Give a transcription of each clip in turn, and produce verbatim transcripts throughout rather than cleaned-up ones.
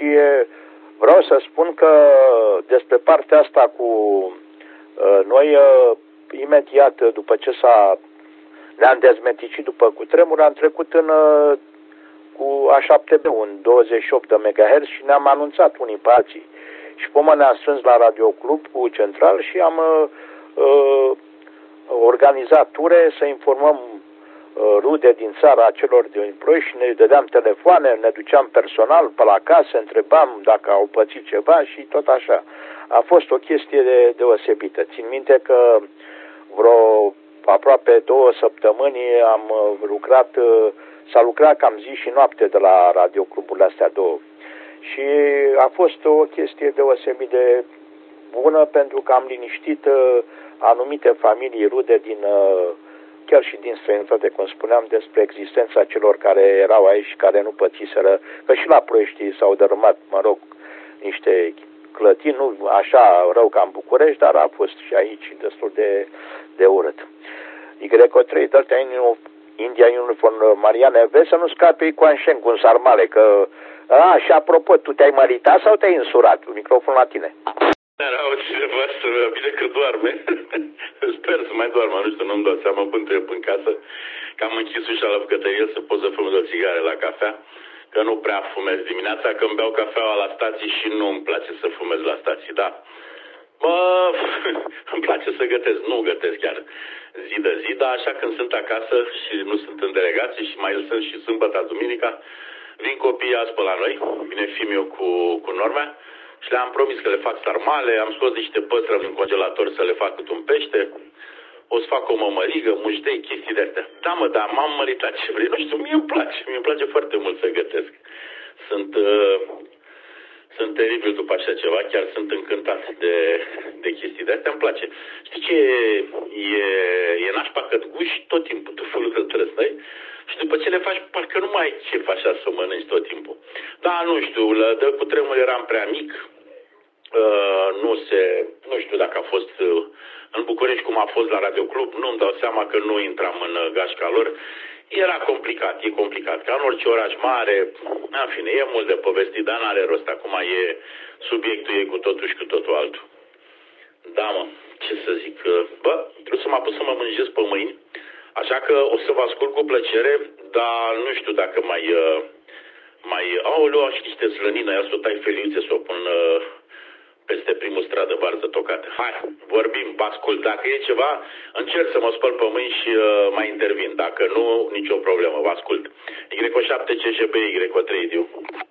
și vreau să spun că despre partea asta cu noi, imediat după ce s-a ne-am dezmeticit după cutremur, am trecut în cu A șapte B, un douăzeci și opt de megahertz și ne-am anunțat unii pe alții. Și pe urmă ne-am strâns la Radioclubul Central și am uh, organizat ture să informăm uh, rude din țara celor din Ploiești și ne dădeam telefoane, ne duceam personal pe la casă, întrebam dacă au pățit ceva și tot așa. A fost o chestie de, deosebită. Țin minte că vreo aproape două săptămâni am lucrat, s-a lucrat cam zi și noapte de la radiocluburile astea două. Și a fost o chestie deosebit de bună pentru că am liniștit anumite familii rude din, chiar și din străinătate, cum spuneam, despre existența celor care erau aici și care nu pățiseră, că și la Ploiești s-au dărâmat, mă rog, niște clătini, nu așa rău ca în București, dar a fost și aici destul de, de urât. Y trei, de-astea India Uniform Mariane, vezi să nu scape cu Anșen, cu un sarmale, că... A, și apropo, tu te-ai măritat sau te-ai însurat? Microfon la tine. Dar au cineva să bine că doarme. Sper să mai doarmă, nu știu, nu-mi dau seama până trebuie în casă, că am închis ușa la bucătărie să pot să fumez o țigară la cafea, că nu prea fumez dimineața, că îmi beau cafeaua la stații și nu îmi place să fumez la stații, da. Mă, îmi place să gătesc, nu gătesc chiar zi de zi, dar așa când sunt acasă și nu sunt în delegații și mai sunt și sâmbătă, duminica, vin copiii azi pe la noi, vine fiul cu, cu Normea și le-am promis că le fac sarmale, am scos niște păstrăvi din congelator să le fac cât un pește, o să fac o mămărigă, muștei, chestii de-astea. Da, mă, dar m-am măritat, ce vrei, nu știu, mie îmi place, mie îmi place foarte mult să gătesc. Sunt... Uh, Sunt teribil după așa ceva, chiar sunt încântat de, de chestii de astea, îmi place. Știi ce e, e, e nașpa că guși tot timpul, tot felul de trăsnăi și după ce le faci, parcă nu mai ai chef așa să mănânci tot timpul. Da, nu știu, la, de cutremur eram prea mic, uh, nu se, nu știu dacă a fost uh, în București cum a fost la Radioclub, nu-mi dau seama că nu intram în uh, gașca lor. Era complicat, e complicat, ca în orice oraș mare, în fine, e mult de povestit, dar n-are rost, acum e subiectul e cu totul și cu totul altul. Da, mă, ce să zic, bă, trebuie să mă apuc să mă mânjesc pe mâini, așa că o să vă ascult cu plăcere, dar nu știu dacă mai, mai, aoleu, și niște slănină, ia să o tai feliuțe, să o pun peste primul stradă varză tocată. Hai, vorbim, vă ascult. Dacă e ceva, încerc să mă spăl pe mâini și uh, mai intervin. Dacă nu, nicio problemă, vă ascult. Y șapte C J B, Y trei Diu.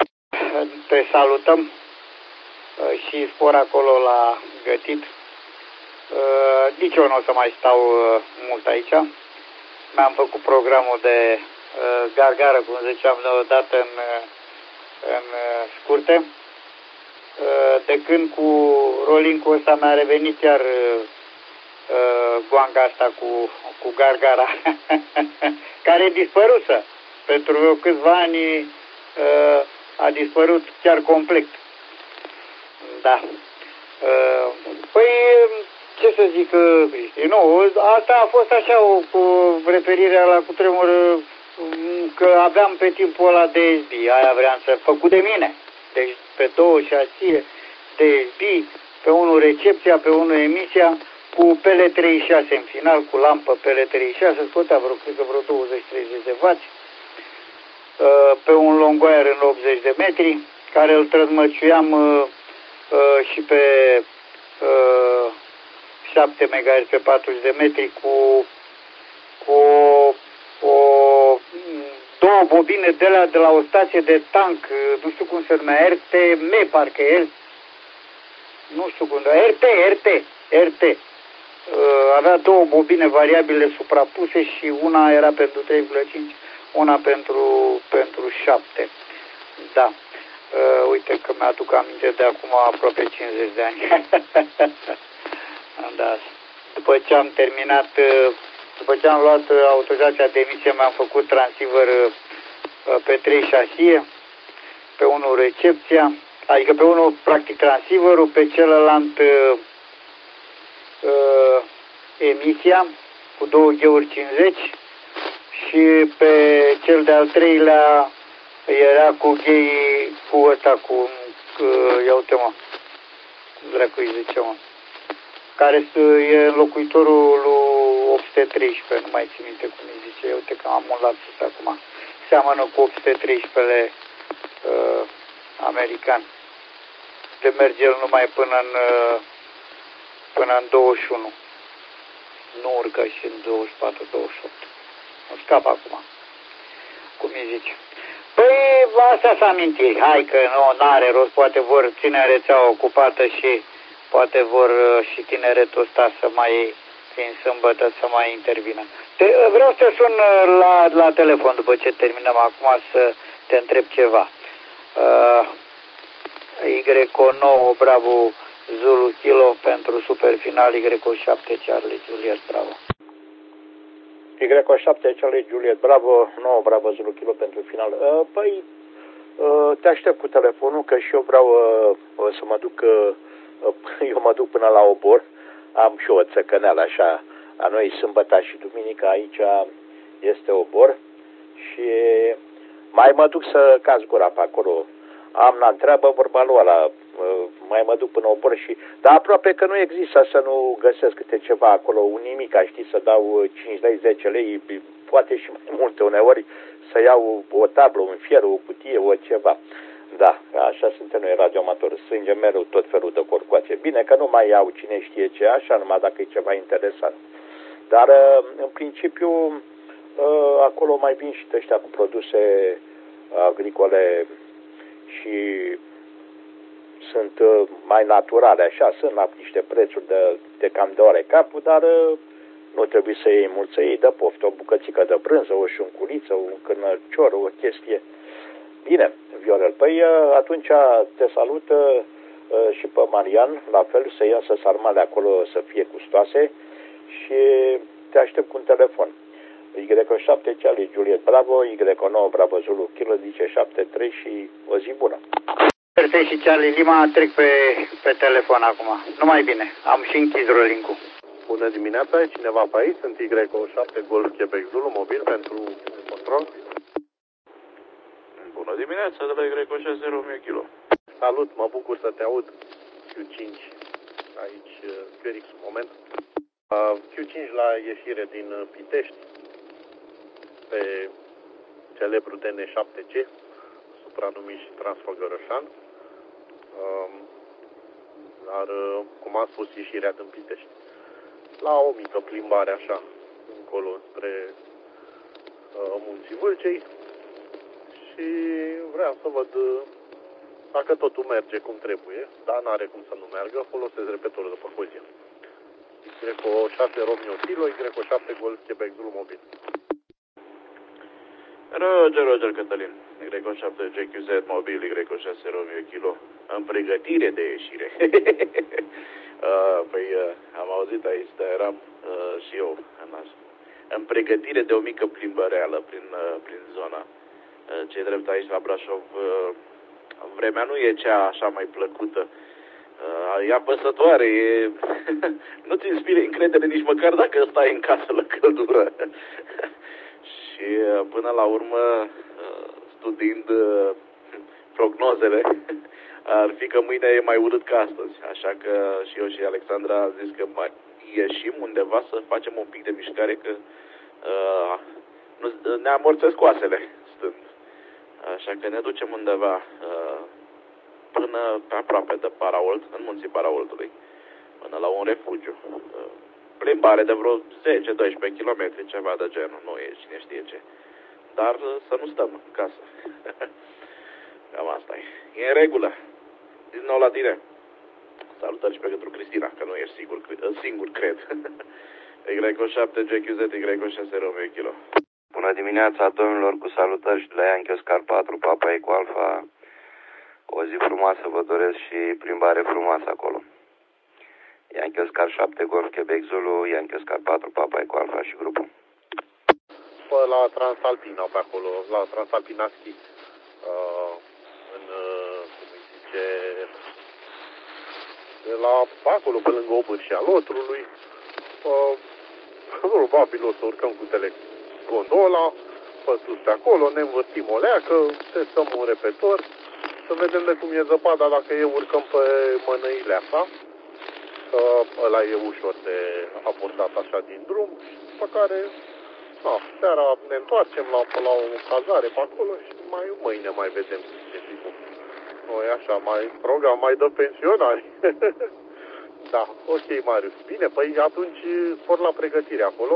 Te salutăm uh, și spor acolo la gătit. Uh, nici eu nu o să mai stau uh, mult aici. Mi-am făcut programul de uh, gargară, cum ziceam, deodată în, uh, în uh, scurte. De când cu rolling-ul ăsta mi-a revenit iar uh, goanga asta cu, cu gargara, care e dispărusă. Pentru câțiva ani uh, a dispărut chiar complet. Da. Uh, păi, ce să zic, Cristi, nu, asta a fost așa o, o referire la cutremur, că aveam pe timpul ăla D S B, aia vreau să făcut de mine. Deci pe două șasie, D S B, pe unul recepția, pe unul emisia, cu P L treizeci și șase în final, cu lampă P L treizeci și șase, scotea vreo, cred că vreo douăzeci treizeci de watt, pe un longwire în optzeci de metri, care îl trăzmăciuiam și pe șapte megahertz pe patruzeci de metri cu, cu o, două bobine de la, de la o stație de tank, nu știu cum se numea, R T M, parcă R, nu știu cum, R T, R T, R T. Avea două bobine variabile suprapuse și una era pentru trei virgulă cinci, una pentru, pentru șapte. Da. Uh, uite că mi-aduc aminte de acum aproape cincizeci de ani. Da. După ce am terminat, după ce am luat autorizația de emisie, mi-am făcut transceiver pe trei șasie, pe unul recepția, adică pe unul practic transceiverul, pe celălalt uh, emisia cu două G-uri cincizeci și pe cel de-al treilea Era cu gay, cu ăsta, cu, cu ia uite mă, cum dracu îi zice mă, care e înlocuitorul lui opt sute treisprezece, nu mai țin minte cum îi zice, ia uite că am un lapsus acum, seamănă cu opt sute treisprezece uh, american. De merge el numai până în, uh, până în douăzeci și unu, nu urcă și în douăzeci și patru douăzeci și opt, nu scap acum, cum îi zice. Păi, astea sunt amintiri. Hai că nu are rost, poate vor ține rețeaua ocupată și poate vor și tineretul ăsta să mai, prin sâmbătă, să mai intervină. Te, vreau să sun la, la telefon după ce terminăm acum să te întreb ceva. Uh, Y nouă Bravo Zulu Kilo pentru superfinal Y șapte Charlie Juliet Bravo. Y șapte Charlie Juliet Bravo, nouă Bravo Zulu Kilo pentru final. Uh, păi, uh, te aștept cu telefonul, că și eu vreau uh, să mă duc, uh, eu mă duc până la obor. Am și o țăcăneală așa, a noi sâmbăta și duminica aici este obor. Și mai mă duc să caz gura pe acolo. Am la întreabă vorba lui ăla, uh, mai mă duc până obor și... Dar aproape că nu există să nu găsesc câte ceva acolo, un nimic, știi, să dau cinci lei, zece lei, poate și mai multe uneori, să iau o tablă, un fier, o cutie, o ceva. Da, așa suntem noi radioamatori, strângem mereu tot felul de corcoație. Bine că nu mai iau cine știe ce, așa, numai dacă e ceva interesant. Dar, în principiu, acolo mai vin și ăștia cu produse agricole și sunt mai naturale, așa, sunt la niște prețuri de, de cam de ore capul, dar nu trebuie să iei mult, să iei de poftă, o bucățică de brânză, o șunculiță, un cârnăcior, o chestie. Bine, Viorel, păi atunci te salut și pe Marian, la fel, să iasă sarmale acolo să fie gustoase și te aștept cu un telefon. Y șapte Charlie Juliet Bravo, Y nouă Bravo Zulu Kilo, zice șapte trei și o zi bună. Perfect și Charlie Lima, trec pe, pe telefon acum. Numai bine, am și închis rolling-ul. Bună dimineața, e cineva pe aici? Sunt Y șapte Golf Quebec Zulu, mobil pentru control. Bună dimineața, de la Y șase Romeo Kilo. Salut, mă bucur să te aud. Q cinci, aici, Q R X, moment. Q cinci la ieșire din Pitești, pe celebru D N șapte G, supranumit și Transfăgărășan. Dar, cum am spus, ieșirea din Pitești. La o mică plimbare așa, încolo spre uh, Munții Vâlcei. Și vreau să văd uh, dacă totul merge cum trebuie, dar n-are cum să nu meargă, folosesc repetorul de pe hozia. Y șase Romeo Kilo, Y șapte Golf Quebec Zulu mobil. Roger, Roger, Cătălin. Y șapte G Q Z mobil, Y șase Romeo Kilo. În pregătire de ieșire. uh, păi uh, am auzit aici, dar eram uh, și eu în, în pregătire de o mică plimbăreală prin, uh, prin zona. Uh, ce drept aici la Brașov, uh, vremea nu e cea așa mai plăcută. Uh, e apăsătoare, e... nu ți inspire încredere nici măcar dacă stai în casă la căldură. Și uh, până la urmă, uh, studiind uh, prognozele, ar fi că mâine e mai urât ca astăzi. Așa că și eu și Alexandra am zis că mai ieșim undeva să facem un pic de mișcare, că uh, nu, ne amorțesc oasele stând. Așa că ne ducem undeva uh, până aproape de Paraolt, în munții Paraoltului, până la un refugiu. Uh, plimbare de vreo zece doisprezece kilometri, ceva de genul, nu e cine știe ce. Dar uh, să nu stăm în casă. Cam asta e. E în regulă. Din nou la tine. Salutări și pentru Cristina, că nu ești sigur, singur, cred. Y șapte G Q Z, Y șase Romeo Kilo. Bună dimineața, domnilor, cu salutări și de la Yankee Oscar patru, Papa Eco Alpha. O zi frumoasă vă doresc și plimbare frumoasă acolo. Yankee Oscar șapte, Golf Quebec Zulu, Yankee Oscar patru, Papa Eco Alpha și grupul. Pe la Transalpina, pe acolo, la Transalpina Ski. Uh, în, uh, cum îi zice, de la acolo, pe lângă Obârșia Lotrului. Uh, probabil o să urcăm cu telegondola, pe sus pe acolo, ne învârtim o leacă, testăm un repetor, să vedem de cum e zăpada, dacă e urcăm pe mănăile asta, că ăla e ușor de abordat așa din drum, pe care, na, seara ne întoarcem la, la o cazare pe acolo și mai mâine mai vedem ce tipul. Noi așa, mai program, mai dă pensionari. Da, ok, Marius. Bine, păi atunci spor la pregătire acolo.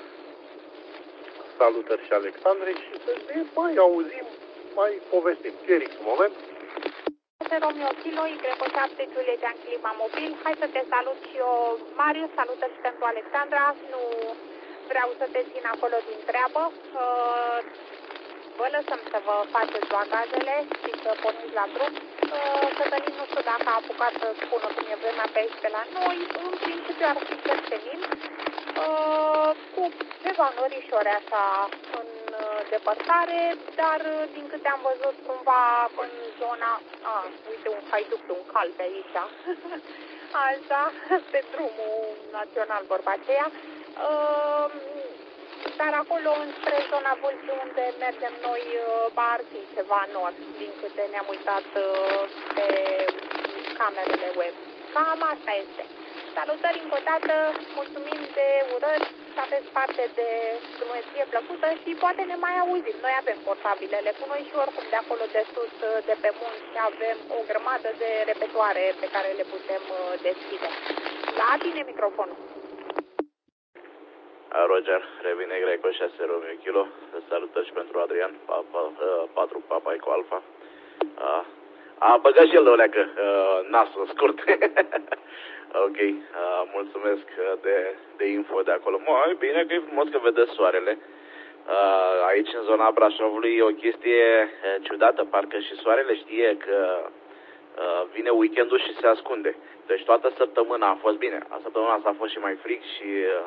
Salutări și Alexandrei și ne mai auzim, mai povestim. Cherix, un moment. Romeo Kilo, Y șapte, Juliet Clima Mobil. Hai să te salut și eu, Marius, salută și pentru Alexandra. Nu vreau să te țin acolo din treabă. Vă lăsăm să vă faceți bagajele și să porniți la drum. Cătălin, nu știu dacă a apucat să spună cum e vremea pe aici pe la noi. În principiu ar fi senin, cu ceva norișori așa în depărtare, dar din câte am văzut cumva în zona, a, uite un haiduc de un cal pe aici, așa, pe drumul național vorba aceea, dar acolo înspre zona Vâlcii unde mergem noi ar fi ceva nord, din câte ne-am uitat pe camerele web. Cam asta este. Salutări încă o dată, mulțumim de urări, să aveți parte de drumeție plăcută și poate ne mai auzim. Noi avem portabilele cu noi și oricum de acolo de sus, de pe munți, avem o grămadă de repetoare pe care le putem deschide. La tine microfonul. Roger, revine Greco șase Romeo Kilo. Salutări și pentru Adrian, patru Papa Eco Alfa. A, a băgat și el o leacă, nasul scurt. Ok, uh, mulțumesc de, de info de acolo. Mă, bine că e frumos că vedeți soarele. Uh, aici în zona Brașovului e o chestie uh, ciudată, parcă și soarele știe că uh, vine weekendul și se ascunde. Deci toată săptămâna a fost bine. A săptămâna asta a fost și mai frig și uh,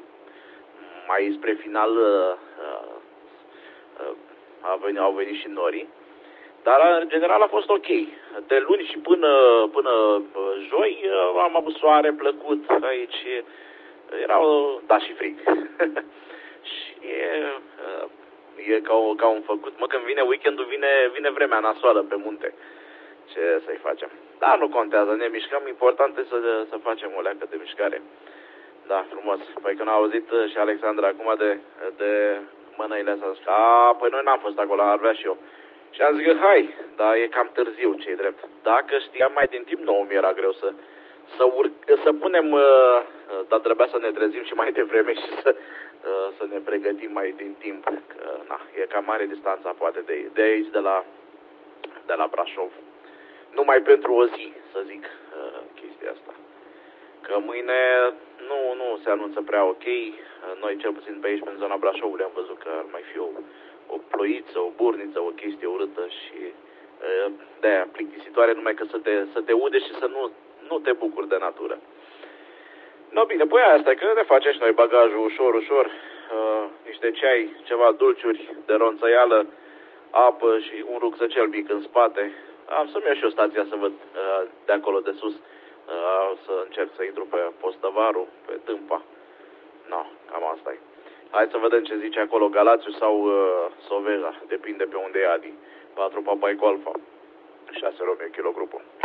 mai spre final uh, uh, a venit, au venit și norii. Dar, în general, a fost ok. De luni și până, până joi am avut soare plăcut aici. Era, da, și frig. Și e, e ca, o, ca un făcut. Mă, când vine weekendul, vine, vine vremea nasoală pe munte. Ce să-i facem? Da, nu contează, ne mișcăm. Important e să, să facem o leacă de mișcare. Da, frumos. Păi când a auzit și Alexandra acum de, de mănăile astea, a, păi noi n-am fost acolo, ar vrea și eu. Și am zis că hai, dar e cam târziu, ce-i drept. Dacă știam mai din timp, nouă mi era greu să, să, urc, să punem, uh, dar trebuia să ne trezim și mai devreme și să, uh, să ne pregătim mai din timp. Că, na, e cam mare distanța, poate, de, de aici, de la, de la Brașov. Numai pentru o zi, să zic, uh, chestia asta. Că mâine nu, nu se anunță prea ok. Noi, cel puțin pe aici, pe zona Brașovului, am văzut că ar mai fi o... o ploiță, o burniță, o chestie urâtă și de-aia plictisitoare, numai că să te, să te ude și să nu, nu te bucuri de natură. No, bine, păi asta e că ne facem și noi bagajul ușor, ușor, uh, niște ceai, ceva dulciuri de ronțăială, apă și un rucsăcel mic în spate. Am să-mi iau și o stația să văd uh, de acolo de sus, uh, să încerc să intru pe Postăvaru, pe Tâmpa. No, cam asta e. Hai să vedem ce zice acolo, Galațiu sau uh, Soveja, depinde pe unde e Adi. patru Papa Eco Alfa, șase Romeo Kilo grupul.